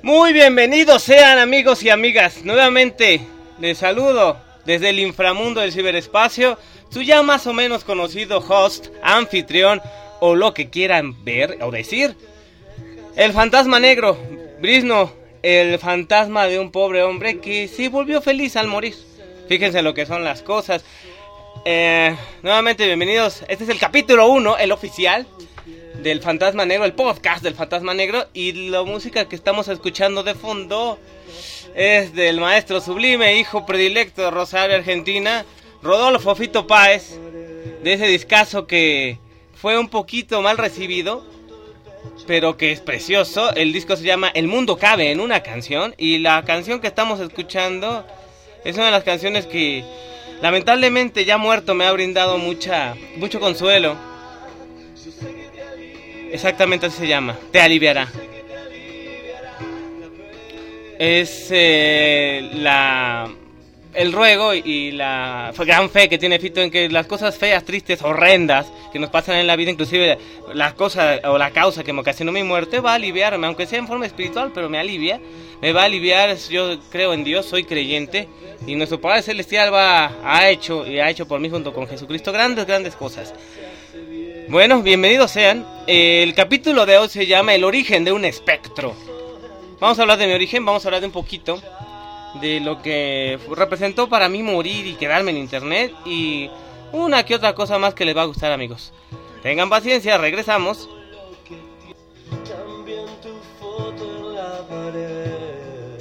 Muy bienvenidos sean amigos y amigas. Nuevamente les saludo desde el inframundo del ciberespacio, su ya más o menos conocido host, anfitrión o lo que quieran ver o decir, el fantasma negro, Brisno, el fantasma de un pobre hombre que se volvió feliz al morir. Fíjense lo que son las cosas. Nuevamente bienvenidos. Este es el capítulo 1, el oficial del Fantasma Negro, el podcast del Fantasma Negro. Y la música que estamos escuchando de fondo es del maestro sublime, hijo predilecto de Rosario, Argentina, Rodolfo Fito Páez, de ese discazo que fue un poquito mal recibido, pero que es precioso. El disco se llama El Mundo Cabe en una Canción, y la canción que estamos escuchando es una de las canciones que lamentablemente ya muerto me ha brindado mucho consuelo. Exactamente así se llama, Te aliviará. Es el ruego y la gran fe que tiene Fito en que las cosas feas, tristes, horrendas que nos pasan en la vida, inclusive la cosa o la causa que me ocasionó mi muerte, va a aliviarme, aunque sea en forma espiritual, pero me va a aliviar. Yo creo en Dios, soy creyente, y nuestro Padre Celestial ha hecho por mí junto con Jesucristo grandes cosas. Bueno, bienvenidos sean. El capítulo de hoy se llama El origen de un espectro. Vamos a hablar de mi origen, vamos a hablar de un poquito de lo que representó para mí morir y quedarme en internet, y una que otra cosa más que les va a gustar, amigos. Tengan paciencia, regresamos. También tu foto en la pared,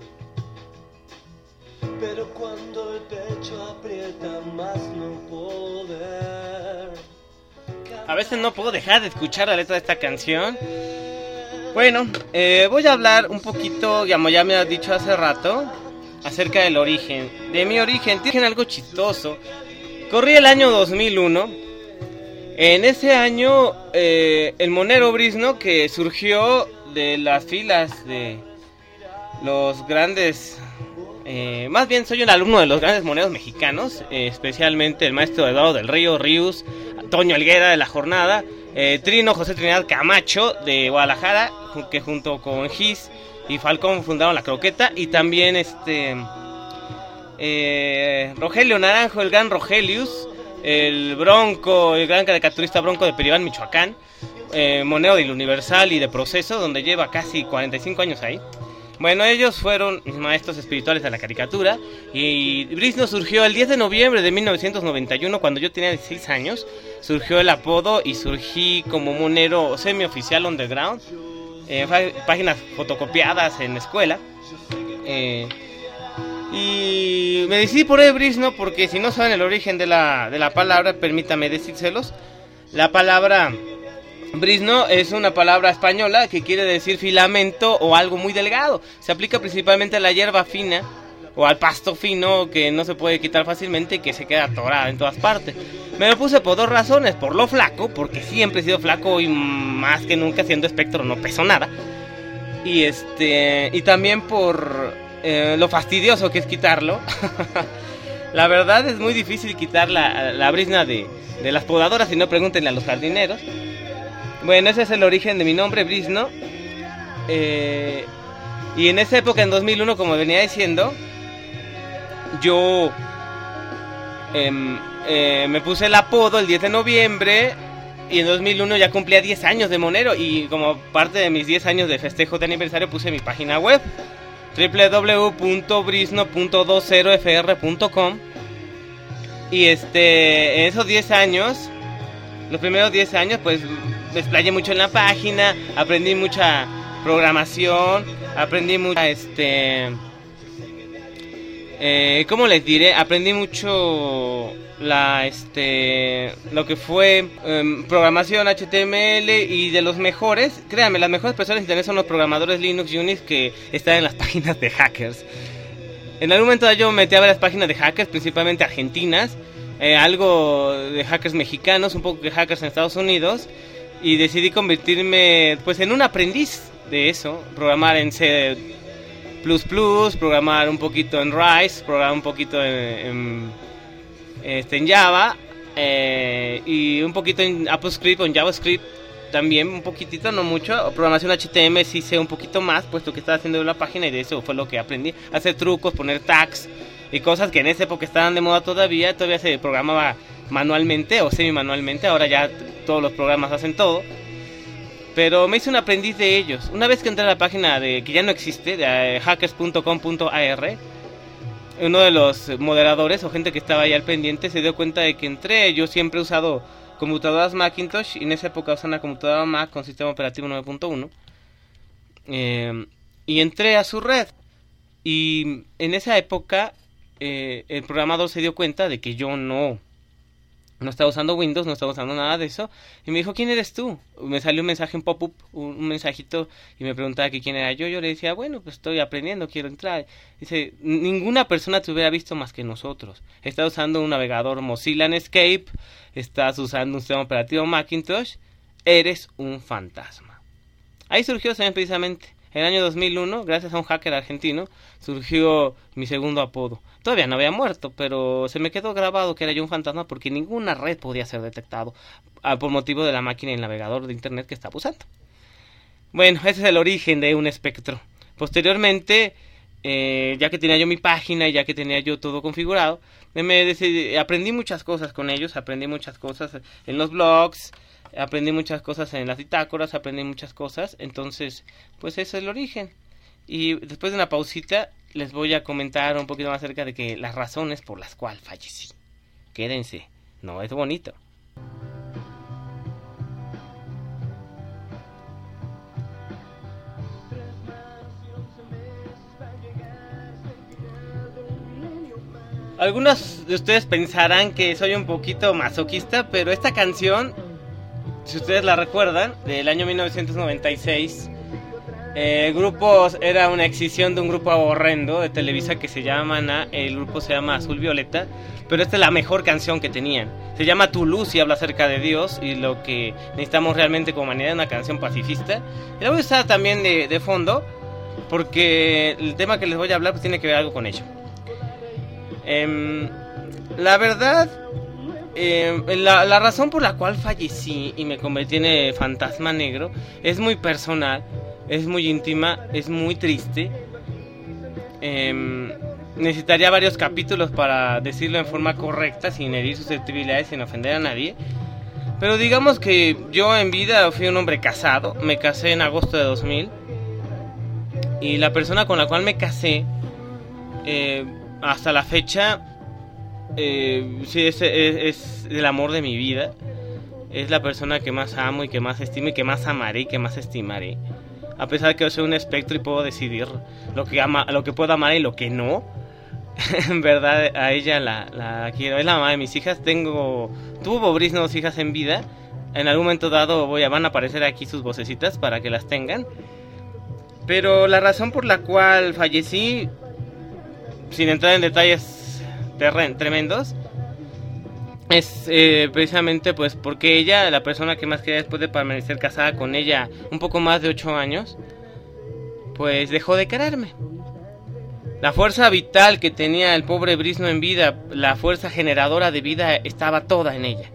pero cuando el pecho aprieta más no poder. A veces no puedo dejar de escuchar la letra de esta canción. Bueno, voy a hablar un poquito, como ya me has dicho hace rato, acerca del origen. De mi origen, tiene algo chistoso. Corrí el año 2001. En ese año, el monero Brisno, que surgió de las filas de los grandes... más bien soy un alumno de los grandes moneros mexicanos, especialmente el maestro Eduardo del Río Ríos, Toño Helguera de La Jornada, Trino José Trinidad Camacho de Guadalajara, que junto con Gis y Falcón fundaron La Croqueta, y también Rogelio Naranjo, el gran Rogelius, el Bronco, el gran caricaturista Bronco de Peribán, Michoacán, monero del Universal y de Proceso, donde lleva casi 45 años ahí. Bueno, ellos fueron mis maestros espirituales de la caricatura, y Brisno surgió el 10 de noviembre de 1991, cuando yo tenía 16 años. Surgió el apodo y surgí como monero semi-oficial underground, páginas fotocopiadas en la escuela. Y me decidí por el Brisno porque, si no saben el origen de la palabra, permítame decírselos. La palabra Brisno es una palabra española que quiere decir filamento o algo muy delgado. Se aplica principalmente a la hierba fina o al pasto fino que no se puede quitar fácilmente y que se queda atorada en todas partes. Me lo puse por dos razones: por lo flaco, porque siempre he sido flaco y más que nunca siendo espectro no peso nada. Y también por lo fastidioso que es quitarlo. La verdad es muy difícil quitar la brisna de las podadoras, si no pregúntenle a los jardineros. Bueno, ese es el origen de mi nombre, Brisno. Y en esa época, en 2001, como venía diciendo, yo me puse el apodo el 10 de noviembre, y en 2001 ya cumplía 10 años de monero, y como parte de mis 10 años de festejo de aniversario puse mi página web www.brisno.20fr.com. y en esos 10 años, los primeros 10 años, pues me explayé mucho en la página, aprendí mucha programación, aprendí mucha ¿cómo les diré? Aprendí mucho lo que fue programación HTML, y de los mejores, créanme, las mejores personas de internet son los programadores Linux y Unix que están en las páginas de hackers. En algún momento yo me metí a ver las páginas de hackers, principalmente argentinas, algo de hackers mexicanos, un poco de hackers en Estados Unidos, y decidí convertirme pues en un aprendiz de eso, programar en C++, programar un poquito en Rise, programar un poquito en Java, y un poquito en AppleScript o en JavaScript también un poquitito, no mucho. Programación HTML sí sé un poquito más, puesto que estaba haciendo la página y de eso fue lo que aprendí. Hacer trucos, poner tags y cosas que en esa época estaban de moda todavía se programaba manualmente o semi-manualmente. Ahora ya todos los programas hacen todo. Pero me hice un aprendiz de ellos. Una vez que entré a la página que ya no existe, de hackers.com.ar, uno de los moderadores o gente que estaba ahí al pendiente se dio cuenta de que entré. Yo siempre he usado computadoras Macintosh y en esa época usaba una computadora Mac con sistema operativo 9.1. Y entré a su red. Y en esa época el programador se dio cuenta de que yo no estaba usando Windows, no estaba usando nada de eso. Y me dijo, ¿quién eres tú? Me salió un mensaje en pop-up, un mensajito, y me preguntaba que quién era yo. Yo le decía, bueno, pues estoy aprendiendo, quiero entrar. Dice, ninguna persona te hubiera visto más que nosotros. Estás usando un navegador Mozilla Netscape, estás usando un sistema operativo Macintosh, eres un fantasma. Ahí surgió también precisamente. En el año 2001, gracias a un hacker argentino, surgió mi segundo apodo. Todavía no había muerto, pero se me quedó grabado que era yo un fantasma porque ninguna red podía ser detectado por motivo de la máquina y el navegador de internet que estaba usando. Bueno, ese es el origen de un espectro. Posteriormente, ya que tenía yo mi página y ya que tenía yo todo configurado, aprendí muchas cosas con ellos, aprendí muchas cosas en los blogs, aprendí muchas cosas en las bitácoras, aprendí muchas cosas, entonces, pues ese es el origen. Y después de una pausita, les voy a comentar un poquito más acerca de que las razones por las cuales fallecí. Quédense, no es bonito. Algunos de ustedes pensarán que soy un poquito masoquista, pero esta canción, si ustedes la recuerdan, del año 1996, el grupo era una excisión de un grupo horrendo de Televisa que se llama el grupo se llama Azul Violeta, pero esta es la mejor canción que tenían. Se llama Tu Luz y habla acerca de Dios y lo que necesitamos realmente como humanidad, una canción pacifista. Y la voy a usar también de fondo, porque el tema que les voy a hablar pues tiene que ver algo con ello. La verdad, la razón por la cual fallecí y me convertí en el fantasma negro es muy personal, es muy íntima, es muy triste. Necesitaría varios capítulos para decirlo en forma correcta, sin herir susceptibilidades, sin ofender a nadie. Pero digamos que yo en vida fui un hombre casado, me casé en agosto de 2000. Y la persona con la cual me casé, hasta la fecha, sí, es el amor de mi vida. Es la persona que más amo y que más estimo y que más amaré y que más estimaré. A pesar de que yo soy un espectro y puedo decidir lo que puedo amar y lo que no. En verdad, a ella la quiero. Es la mamá de mis hijas. Tuvo Bris 2 hijas en vida. En algún momento dado van a aparecer aquí sus vocecitas para que las tengan. Pero la razón por la cual fallecí, sin entrar en detalles tremendos, es precisamente pues porque ella, la persona que más quería después de permanecer casada con ella un poco más de 8 años, pues dejó de quererme. La fuerza vital que tenía el pobre Brisno en vida, la fuerza generadora de vida, estaba toda en ella.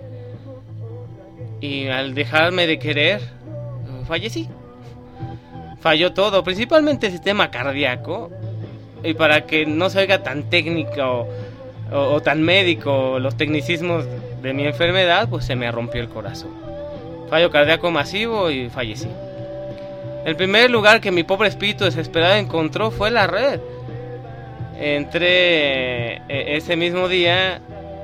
Y al dejarme de querer, fallecí. Falló todo, principalmente el sistema cardíaco. Y para que no se oiga tan técnico o tan médico los tecnicismos de mi enfermedad, pues se me rompió el corazón. Fallo cardíaco masivo y fallecí. El primer lugar que mi pobre espíritu desesperado encontró fue la red. Entré ese mismo día,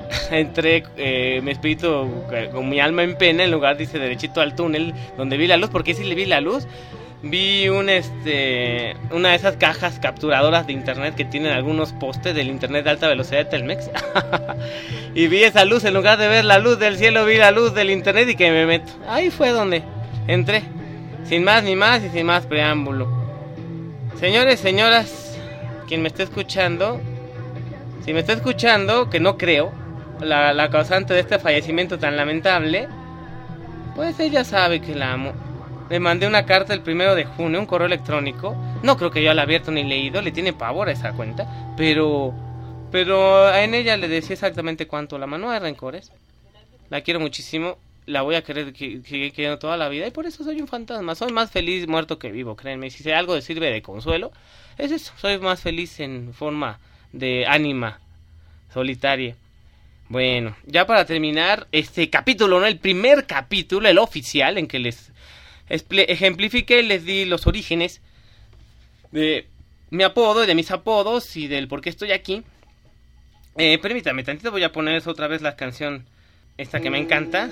mi espíritu con mi alma en pena, en lugar dice derechito al túnel donde vi la luz, porque sí le vi la luz. Vi una de esas cajas capturadoras de internet que tienen algunos postes del internet de alta velocidad de Telmex. Y vi esa luz, en lugar de ver la luz del cielo, vi la luz del internet y que me meto. Ahí fue donde entré, sin más ni más y sin más preámbulo. Señores, señoras, quien me esté escuchando, si me está escuchando, que no creo, la causante de este fallecimiento tan lamentable, pues ella sabe que la amo. Le mandé una carta el 1 de junio, un correo electrónico. No creo que yo la abierto ni leído, le tiene pavor a esa cuenta. Pero en ella le decía exactamente cuánto la amaba. No hay rencores. La quiero muchísimo. la voy a querer seguir queriendo toda la vida, y por eso soy un fantasma. Soy más feliz muerto que vivo, créanme. Si algo sirve de consuelo, es eso. Soy más feliz en forma de ánima solitaria. Bueno, ya para terminar este capítulo, ¿no? El primer capítulo, el oficial, en que les ejemplifiqué, les di los orígenes de mi apodo y de mis apodos y del por qué estoy aquí. Permítame tantito, voy a poner otra vez la canción esta que me encanta.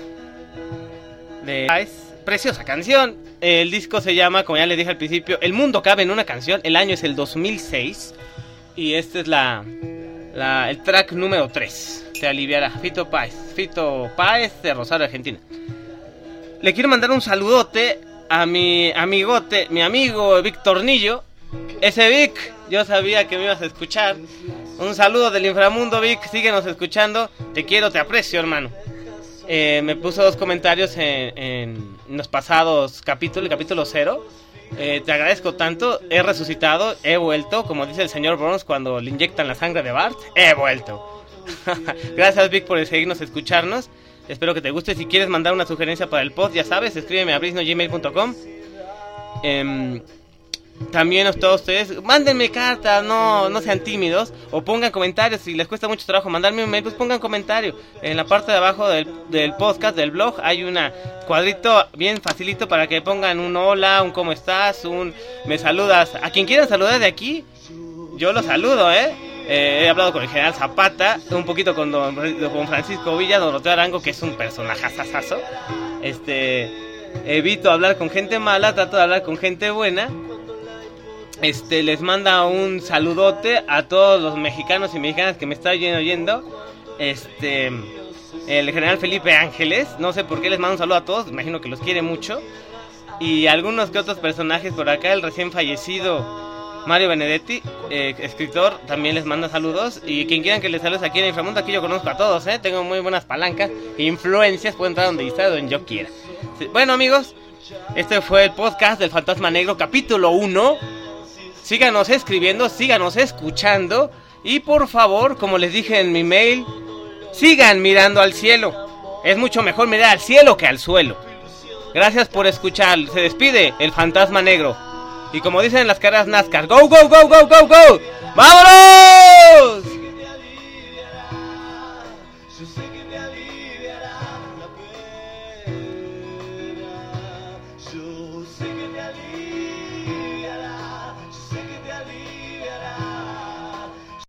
Es preciosa canción. El disco se llama, como ya les dije al principio, El mundo cabe en una canción. El año es el 2006. Y este es el track número 3. Te aliviará. Fito Páez de Rosario, Argentina. Le quiero mandar un saludote a mi amigote, mi amigo Víctor Nillo. Ese Vic, yo sabía que me ibas a escuchar. Un saludo del inframundo, Vic, síguenos escuchando. Te quiero, te aprecio, hermano. Me puso 2 comentarios en los pasados capítulos, el capítulo 0. Te agradezco tanto, he resucitado, he vuelto, como dice el señor Burns cuando le inyectan la sangre de Bart, he vuelto. Gracias, Vic, por seguirnos, escucharnos. Espero que te guste. Si quieres mandar una sugerencia para el pod, ya sabes, escríbeme a brisno@gmail.com. También a todos ustedes, mándenme cartas, no sean tímidos, o pongan comentarios. Si les cuesta mucho trabajo mandarme un mail, pues pongan comentario. En la parte de abajo del podcast, del blog, hay un cuadrito bien facilito para que pongan un hola, un cómo estás, un me saludas. A quien quieran saludar de aquí, yo los saludo, he hablado con el general Zapata, un poquito con don Francisco Villa, don Roteo Arango, que es un personajazazazo. Evito hablar con gente mala, trato de hablar con gente buena. Les manda un saludote a todos los mexicanos y mexicanas que me están oyendo. El general Felipe Ángeles, no sé por qué les mando un saludo a todos, imagino que los quiere mucho. Y algunos que otros personajes por acá, el recién fallecido Mario Benedetti, escritor, también les manda saludos. Y quien quieran que les saludes aquí en Inframundo, aquí yo conozco a todos, tengo muy buenas palancas, influencias, puedo entrar donde yo quiera. Bueno, amigos, este fue el podcast del Fantasma Negro, capítulo 1. Síganos escribiendo, síganos escuchando. Y por favor, como les dije en mi mail, sigan mirando al cielo. Es mucho mejor mirar al cielo que al suelo. Gracias por escuchar. Se despide el Fantasma Negro. Y como dicen en las carreras NASCAR, ¡Go, go, go, go, go, go! ¡Vámonos!